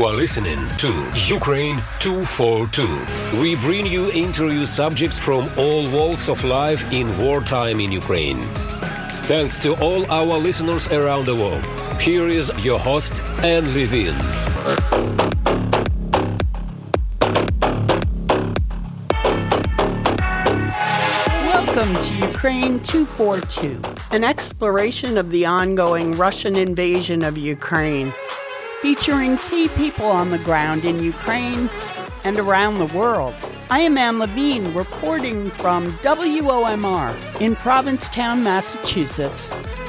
are listening to Ukraine 242. We bring you interview subjects from all walks of life in wartime in Ukraine. Thanks to all our listeners around the world. Here is your host, Anne Levin. Welcome to Ukraine 242, an exploration of the ongoing Russian invasion of Ukraine, featuring key people on the ground in Ukraine and around the world. I am Anne Levine, reporting from WOMR in Provincetown, Massachusetts.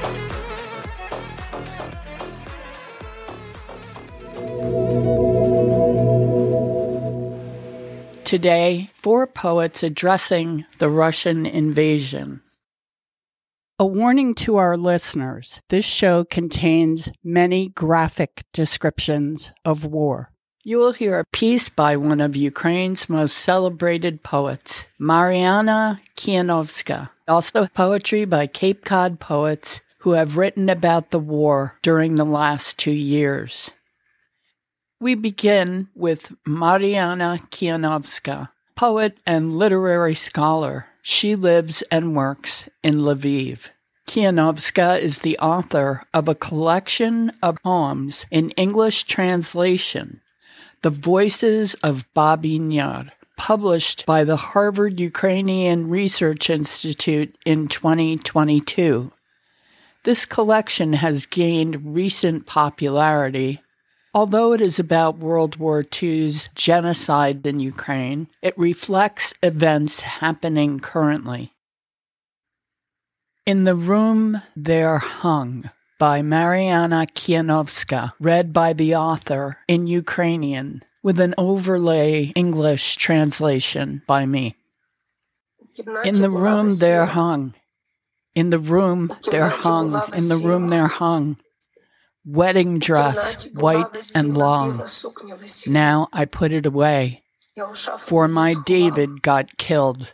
Today, 4 poets addressing the Russian invasion. A warning to our listeners, this show contains many graphic descriptions of war. You will hear a piece by one of Ukraine's most celebrated poets, Mariana Kianovska. Also poetry by Cape Cod poets who have written about the war during the last 2 years. We begin with Mariana Kianovska, poet and literary scholar. She lives and works in Lviv. Kianovska is the author of a collection of poems in English translation, The Voices of Babyn Yar, published by the Harvard Ukrainian Research Institute in 2022. This collection has gained recent popularity. Although it is about World War II's genocide in Ukraine, it reflects events happening currently. In the Room There Hung, by Mariana Kianovska, read by the author in Ukrainian, with an overlay English translation by me. In the room there hung, in the room there hung, in the room there hung, wedding dress, white and long. Now I put it away, for my David got killed.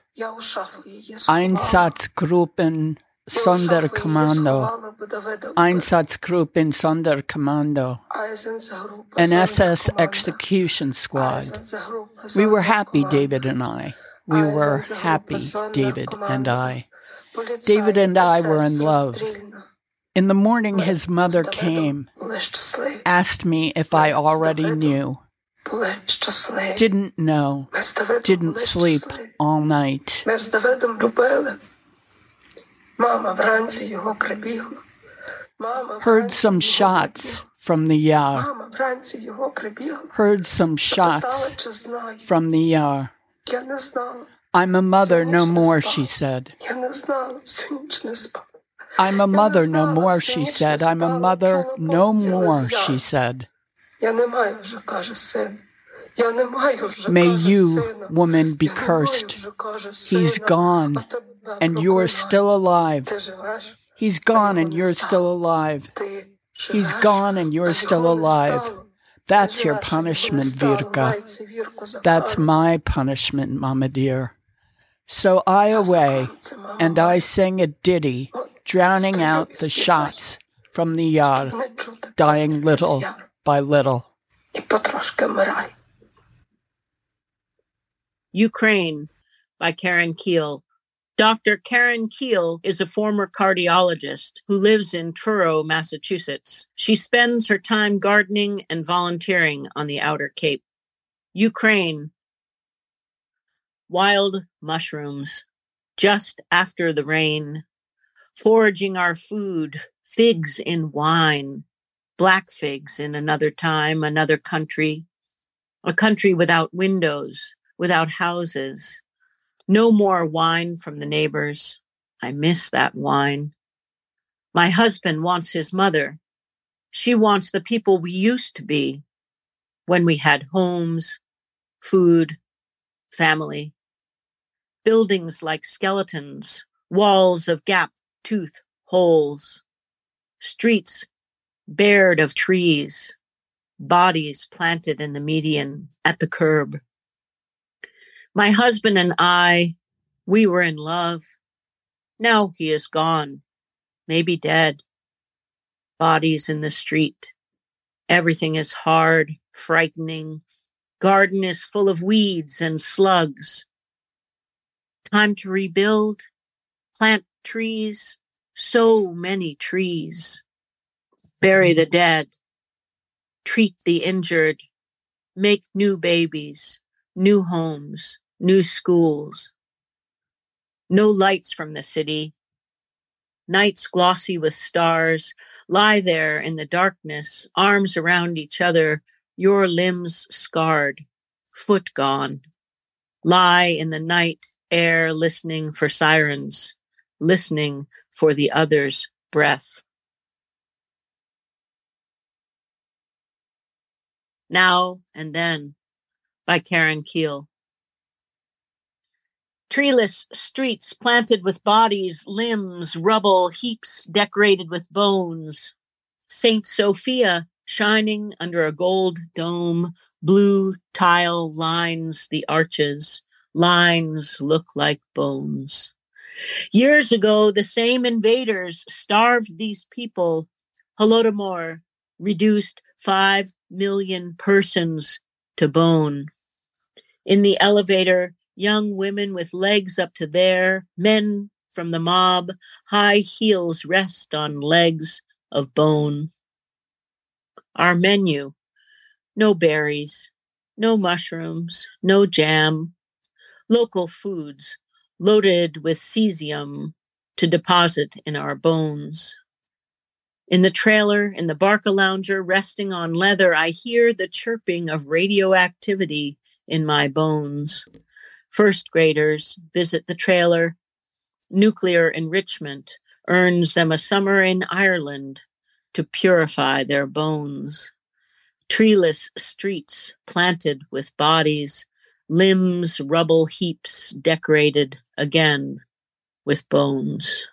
Einsatzgruppen Sonderkommando, Einsatzgruppen Sonderkommando, an SS execution squad. We were happy, David and I. We were happy, David and I. David and I were in love. In the morning, his mother came, asked me if I already knew. Didn't know, didn't sleep all night. Heard some shots from the Yar. Heard some shots from the Yar. I'm a mother no more, she said. I'm a mother no more, she said. I'm a mother no more, she said. May you, woman, be cursed. He's gone, and you're still alive. He's gone, and you're still alive. He's gone, and you're still alive. That's your punishment, Virka. That's my punishment, Mama dear. So I away, and I sing a ditty, drowning out the shots from the Yar, dying little by little. Ukraine by Karen Keel. Dr. Karen Keel is a former cardiologist who lives in Truro, Massachusetts. She spends her time gardening and volunteering on the Outer Cape. Ukraine. Wild mushrooms, just after the rain, foraging our food, figs in wine, black figs in another time, another country, a country without windows, without houses, no more wine from the neighbors. I miss that wine. My husband wants his mother. She wants the people we used to be when we had homes, food, family. Buildings like skeletons, walls of gap-toothed holes, streets bared of trees, bodies planted in the median at the curb. My husband and I, we were in love. Now he is gone, maybe dead. Bodies in the street. Everything is hard, frightening. Garden is full of weeds and slugs. Time to rebuild, plant trees, so many trees. Bury the dead, treat the injured, make new babies, new homes, new schools. No lights from the city. Nights glossy with stars, lie there in the darkness, arms around each other, your limbs scarred, foot gone. Lie in the night air listening for sirens, listening for the other's breath. Now and Then by Karen Keel. Treeless streets planted with bodies, limbs, rubble, heaps decorated with bones. St. Sophia shining under a gold dome, blue tile lines the arches. Lines look like bones. Years ago, the same invaders starved these people. Holodomor reduced 5 million persons to bone. In the elevator, young women with legs up to there, men from the mob, high heels rest on legs of bone. Our menu, no berries, no mushrooms, no jam, local foods loaded with cesium to deposit in our bones. In the trailer, in the Barcalounger, resting on leather, I hear the chirping of radioactivity in my bones. First graders visit the trailer. Nuclear enrichment earns them a summer in Ireland to purify their bones. Treeless streets planted with bodies, limbs, rubble heaps decorated again with bones.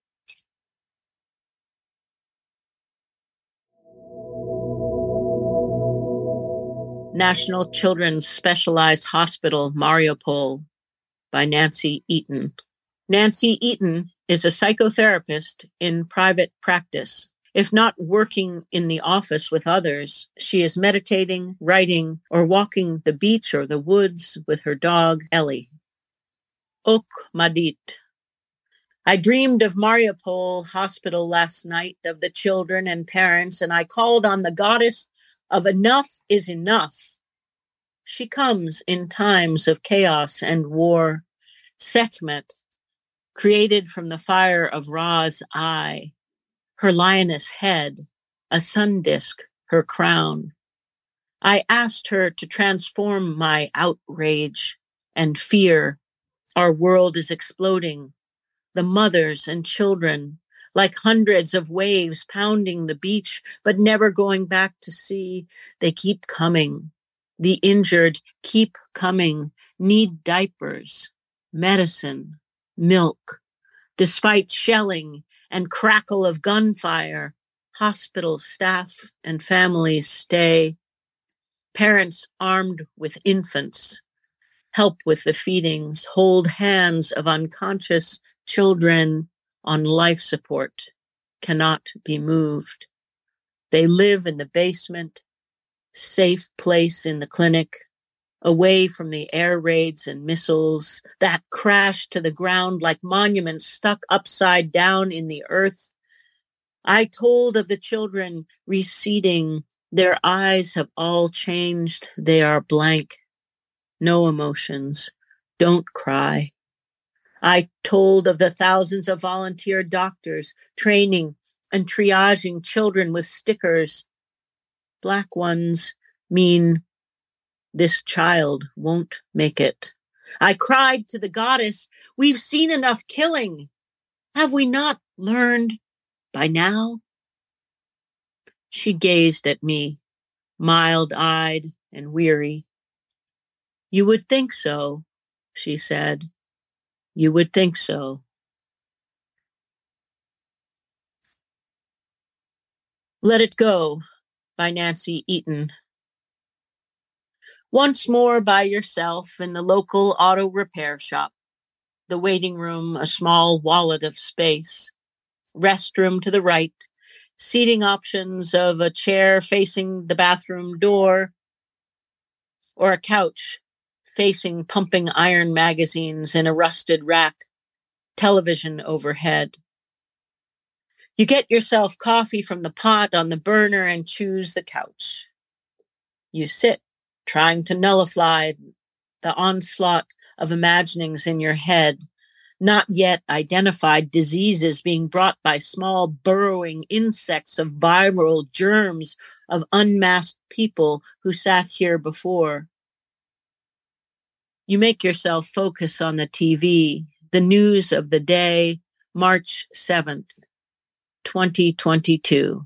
National Children's Specialized Hospital, Mariupol, by Nancy Eaton. Nancy Eaton is a psychotherapist in private practice. If not working in the office with others, she is meditating, writing, or walking the beach or the woods with her dog, Ellie. Ok Madit. I dreamed of Mariupol Hospital last night, of the children and parents, and I called on the goddess of enough is enough. She comes in times of chaos and war. Sekhmet, created from the fire of Ra's eye, her lioness head, a sun disk, her crown. I asked her to transform my outrage and fear. Our world is exploding. The mothers and children, like hundreds of waves pounding the beach, but never going back to sea. They keep coming. The injured keep coming, need diapers, medicine, milk. Despite shelling and crackle of gunfire, hospital staff and families stay. Parents armed with infants help with the feedings, hold hands of unconscious children on life support, cannot be moved. They live in the basement, safe place in the clinic, away from the air raids and missiles that crash to the ground like monuments stuck upside down in the earth. I told of the children receding. Their eyes have all changed. They are blank. No emotions. Don't cry. I told of the thousands of volunteer doctors training and triaging children with stickers. Black ones mean this child won't make it. I cried to the goddess, we've seen enough killing. Have we not learned by now? She gazed at me, mild-eyed and weary. You would think so, she said. You would think so. Let It Go by Nancy Eaton. Once more by yourself in the local auto repair shop. The waiting room, a small wallet of space. Restroom to the right. seating options of a chair facing the bathroom door or a couch facing pumping iron magazines in a rusted rack, television overhead. You get yourself coffee from the pot on the burner and choose the couch. You sit, trying to nullify the onslaught of imaginings in your head, not yet identified diseases being brought by small burrowing insects of viral germs of unmasked people who sat here before. You make yourself focus on the TV, the news of the day, March 7th, 2022.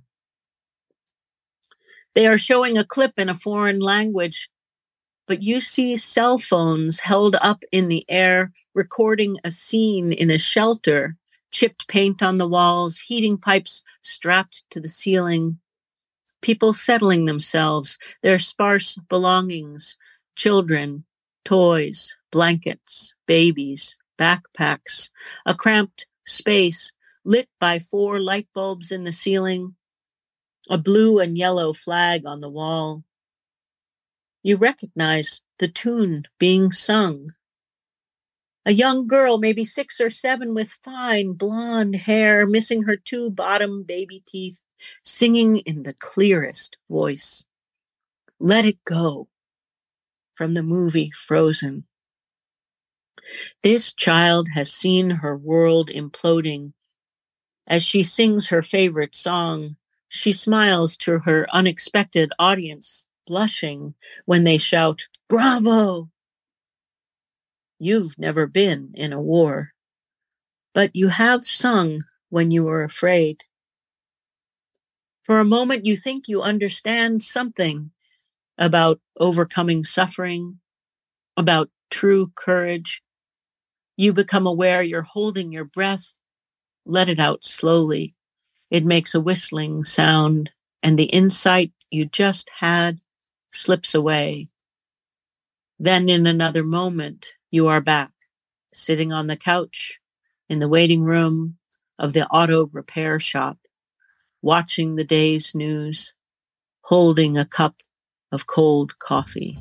They are showing a clip in a foreign language, but you see cell phones held up in the air, recording a scene in a shelter, chipped paint on the walls, heating pipes strapped to the ceiling, people settling themselves, their sparse belongings, children, toys, blankets, babies, backpacks, a cramped space lit by 4 light bulbs in the ceiling, a blue and yellow flag on the wall. You recognize the tune being sung. A young girl, maybe 6 or 7, with fine blonde hair, missing her 2 bottom baby teeth, singing in the clearest voice. Let It Go, from the movie Frozen. This child has seen her world imploding. As she sings her favorite song, she smiles to her unexpected audience, blushing when they shout, "Bravo!" You've never been in a war, but you have sung when you were afraid. For a moment, you think you understand something about overcoming suffering, about true courage. You become aware you're holding your breath. Let it out slowly. It makes a whistling sound, and the insight you just had slips away. Then in another moment, you are back, sitting on the couch in the waiting room of the auto repair shop, watching the day's news, holding a cup of cold coffee.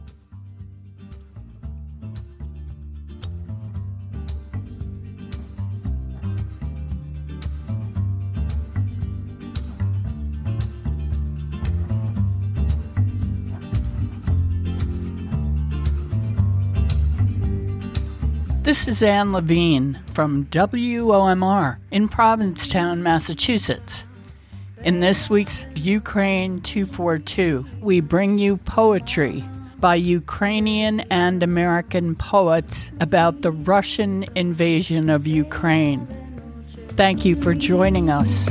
This is Anne Levine from WOMR in Provincetown, Massachusetts. In this week's Ukraine 242, we bring you poetry by Ukrainian and American poets about the Russian invasion of Ukraine. Thank you for joining us.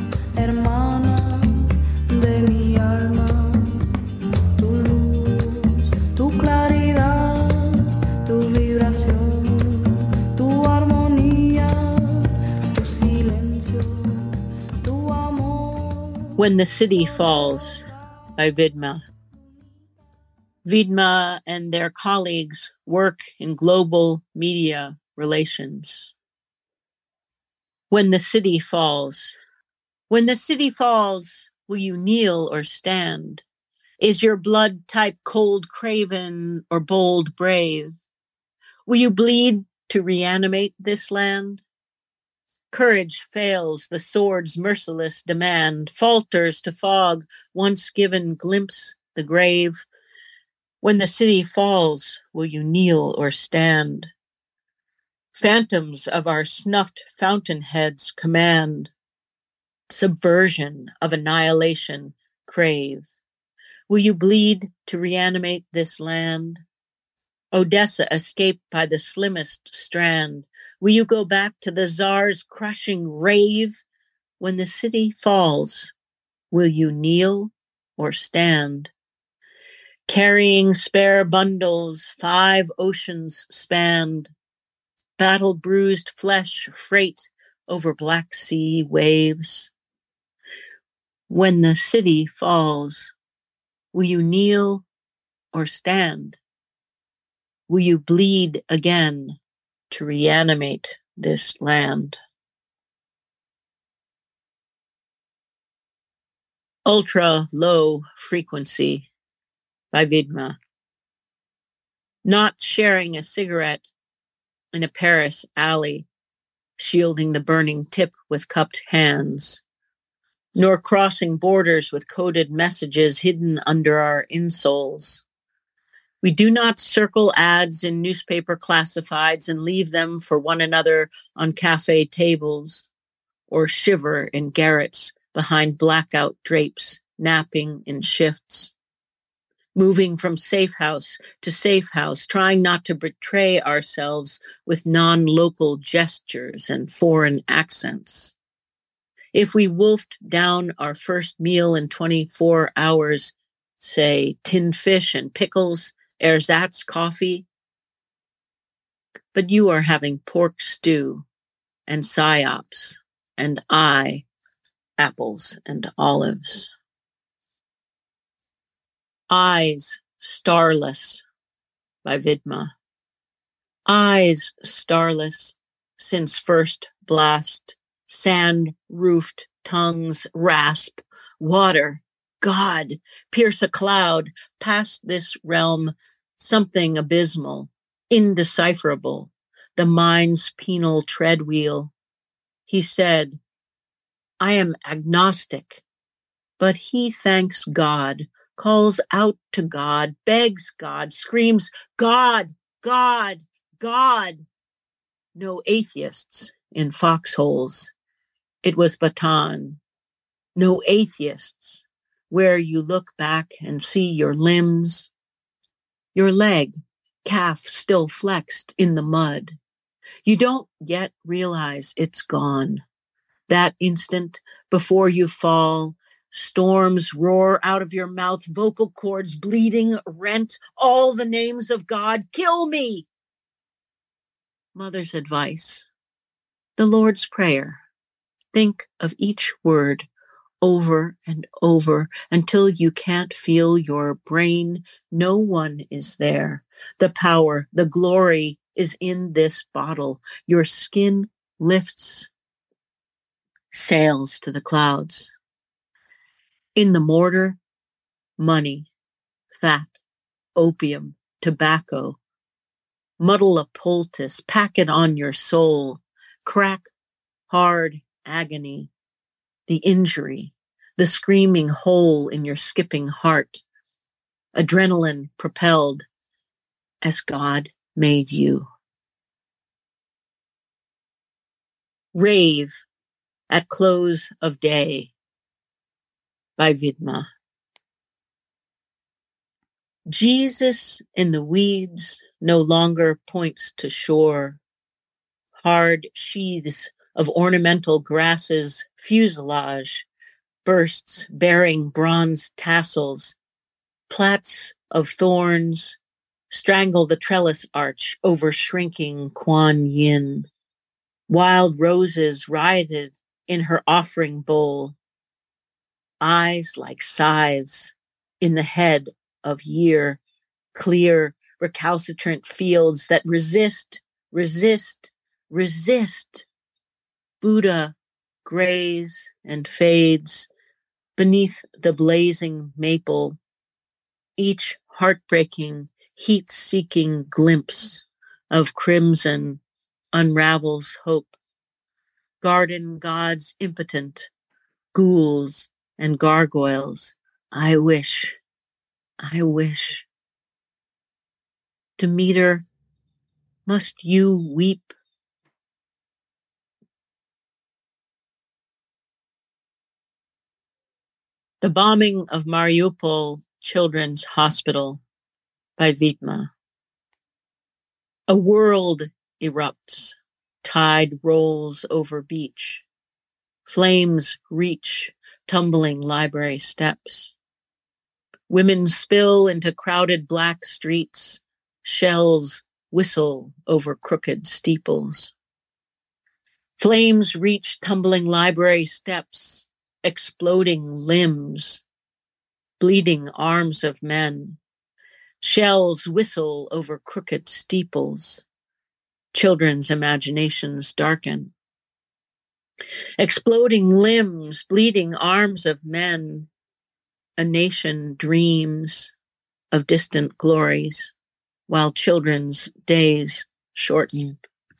When the City Falls by Vidma. Vidma and their colleagues work in global media relations. When the city falls. When the city falls, will you kneel or stand? Is your blood type cold, craven, or bold, brave? Will you bleed to reanimate this land? Courage fails the sword's merciless demand, falters to fog once given glimpse the grave. When the city falls, will you kneel or stand? Phantoms of our snuffed fountainheads command, subversion of annihilation crave. Will you bleed to reanimate this land? Odessa escaped by the slimmest strand. Will you go back to the Tsar's crushing rave? When the city falls, will you kneel or stand? Carrying spare bundles, 5 oceans spanned, battle-bruised flesh freight over Black Sea waves. When the city falls, will you kneel or stand? Will you bleed again to reanimate this land? Ultra Low Frequency by Vidma. Not sharing a cigarette in a Paris alley, shielding the burning tip with cupped hands, nor crossing borders with coded messages hidden under our insoles. We do not circle ads in newspaper classifieds and leave them for one another on cafe tables, or shiver in garrets behind blackout drapes, napping in shifts. Moving from safe house to safe house, trying not to betray ourselves with non-local gestures and foreign accents. If we wolfed down our first meal in 24 hours, say tinned fish and pickles, ersatz coffee, but you are having pork stew and psyops, and I, apples and olives. Eyes Starless by Vidma. Eyes starless since first blast, sand-roofed tongues rasp, water, God, pierce a cloud, past this realm, something abysmal, indecipherable, the mind's penal treadwheel. He said, I am agnostic, but he thanks God, calls out to God, begs God, screams, God, God, God. No atheists in foxholes. It was Bataan. No atheists where you look back and see your limbs, your leg, calf still flexed in the mud. You don't yet realize it's gone. That instant before you fall, storms roar out of your mouth, vocal cords bleeding, rent, all the names of God. Kill me! Mother's advice. The Lord's Prayer. Think of each word over and over until you can't feel your brain. No one is there. The power, the glory is in this bottle. Your skin lifts, sails to the clouds. In the mortar, money, fat, opium, tobacco. Muddle a poultice, pack it on your soul. Crack, hard agony, the injury, the screaming hole in your skipping heart. Adrenaline propelled as God made you. Rave at close of day by Vidma. Jesus in the weeds no longer points to shore. Hard sheaths of ornamental grasses, fuselage, bursts bearing bronze tassels, plaits of thorns, strangle the trellis arch over shrinking Kuan Yin. Wild roses rioted in her offering bowl, eyes like scythes in the head of year, clear, recalcitrant fields that resist, resist, resist. Buddha grays and fades beneath the blazing maple, each heartbreaking, heat-seeking glimpse of crimson unravels hope. Garden gods impotent, ghouls and gargoyles. I wish. Demeter, must you weep? The Bombing of Mariupol Children's Hospital by Vidma. A world erupts, tide rolls over beach. Flames reach tumbling library steps. Women spill into crowded black streets. Shells whistle over crooked steeples. Flames reach tumbling library steps, exploding limbs, bleeding arms of men. Shells whistle over crooked steeples. Children's imaginations darken. Exploding limbs, bleeding arms of men. A nation dreams of distant glories while children's days shorten.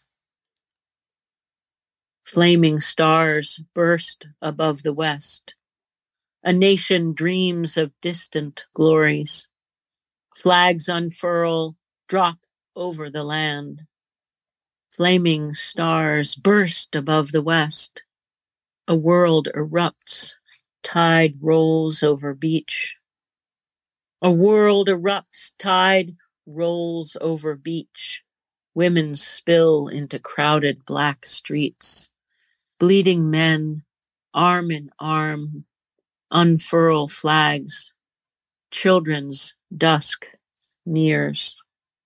Flaming stars burst above the west. A nation dreams of distant glories. Flags unfurl, drop over the land. Flaming stars burst above the west. A world erupts, tide rolls over beach. A world erupts, tide rolls over beach. Women spill into crowded black streets. Bleeding men, arm in arm, unfurl flags. Children's dusk nears.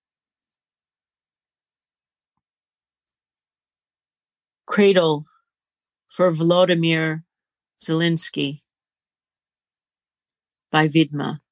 Cradle for Volodymyr Zelensky by Vidma.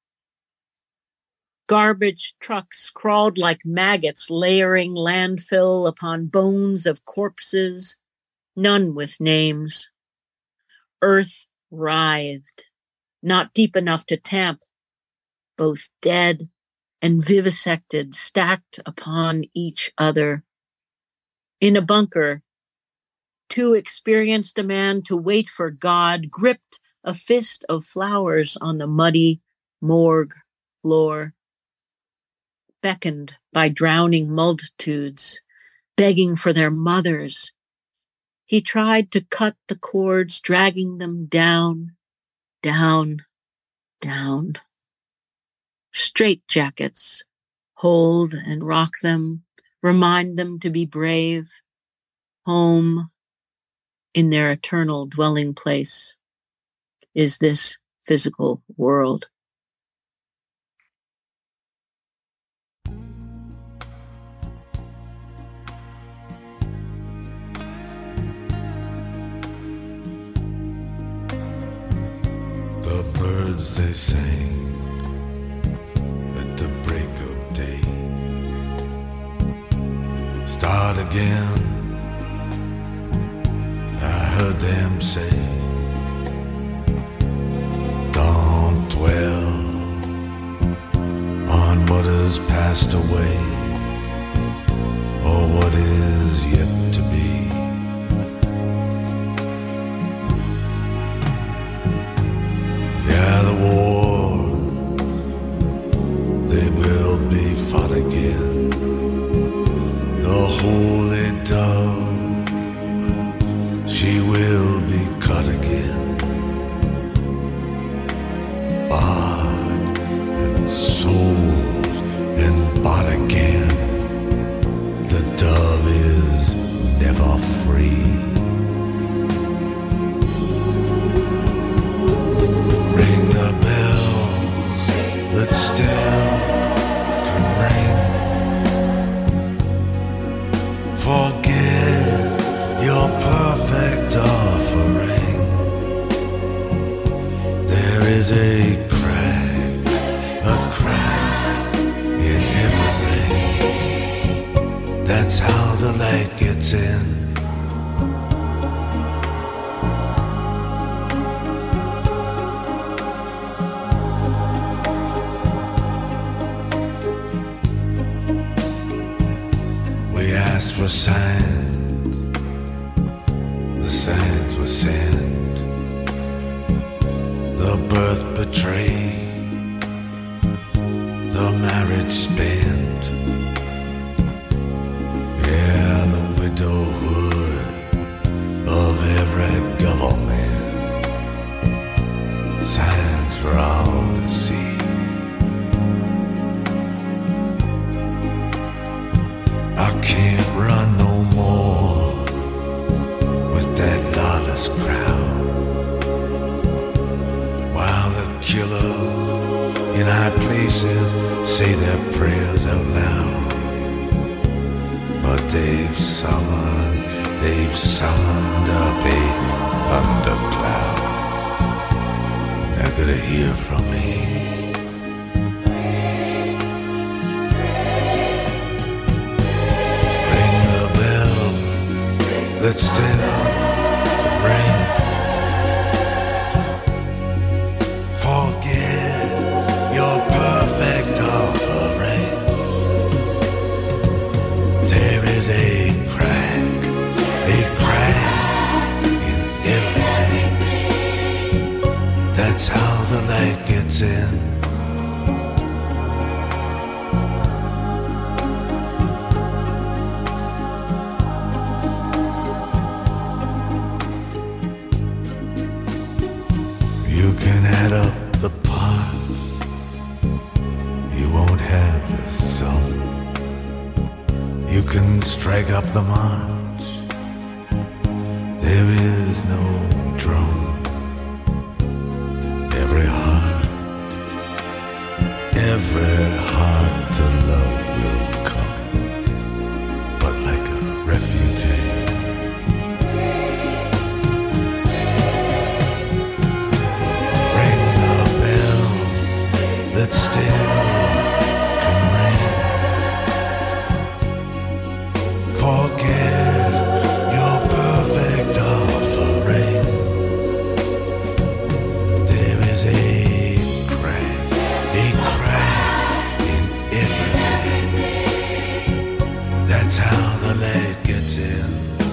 Garbage trucks crawled like maggots, layering landfill upon bones of corpses, none with names. Earth writhed, not deep enough to tamp, both dead and vivisected, stacked upon each other. In a bunker, too experienced a man to wait for God gripped a fist of flowers on the muddy morgue floor, beckoned by drowning multitudes, begging for their mothers. He tried to cut the cords, dragging them down, down, down. Straitjackets hold and rock them, remind them to be brave. Home, in their eternal dwelling place, is this physical world. The birds they sang at the break of day. Start again, I heard them say. Don't dwell on what has passed away or what is yet to be. Yeah, the war, they will be fought again. The holy dove, she will be cut again. Bought and sold and bought again. The dove is never free. Ring the bells that still can ring. Forget your perfect offering. There is a crack in everything. That's how the light gets in. We asked for signs, the signs were sent. The birth betrayed, the marriage spent. Yeah, the widowhood of every government. Signs for all to see. I can't run no more with that lawless crowd, while the killers in high places say their prayers out loud. But they've summoned up a thundercloud. They're gonna hear from me. That still could ring. is a crack in everything. That's how the light gets in. You can add up the parts, you won't have a sum. You can strike up the march, there is no drum. Every heart to love will come, but like a refugee. Ring the bells that still can ring. Forget your perfect offering. There is a crack in everything. That's how the light gets in.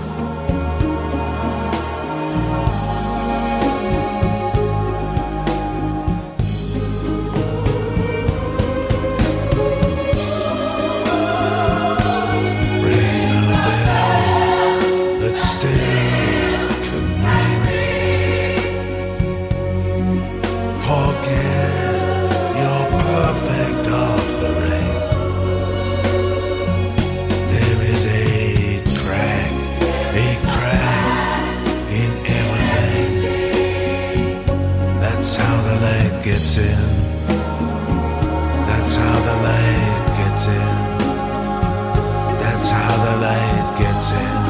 Gets in. That's how the light gets in. That's how the light gets in.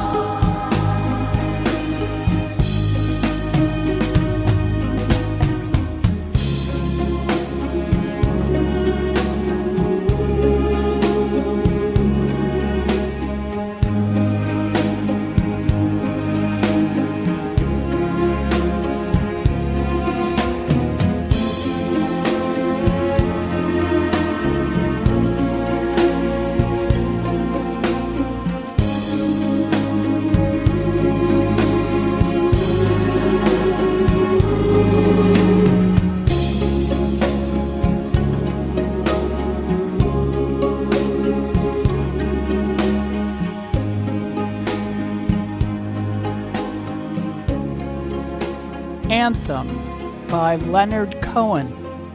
Anthem by Leonard Cohen.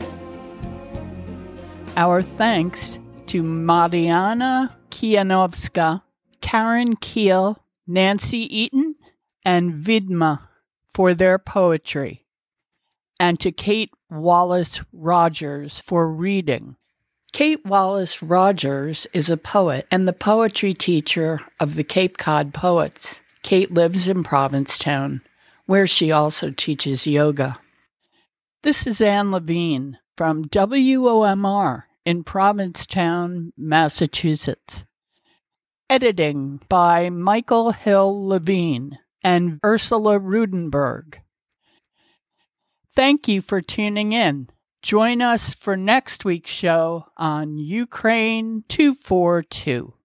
Our thanks to Mariana Kianowska, Karen Keel, Nancy Eaton, and Vidma for their poetry, and to Kate Wallace Rogers for reading. Kate Wallace Rogers is a poet and the poetry teacher of the Cape Cod Poets. Kate lives in Provincetown, where she also teaches yoga. This is Anne Levine from WOMR in Provincetown, Massachusetts. Editing by Michael Hill Levine and Ursula Rudenberg. Thank you for tuning in. Join us for next week's show on Ukraine 242.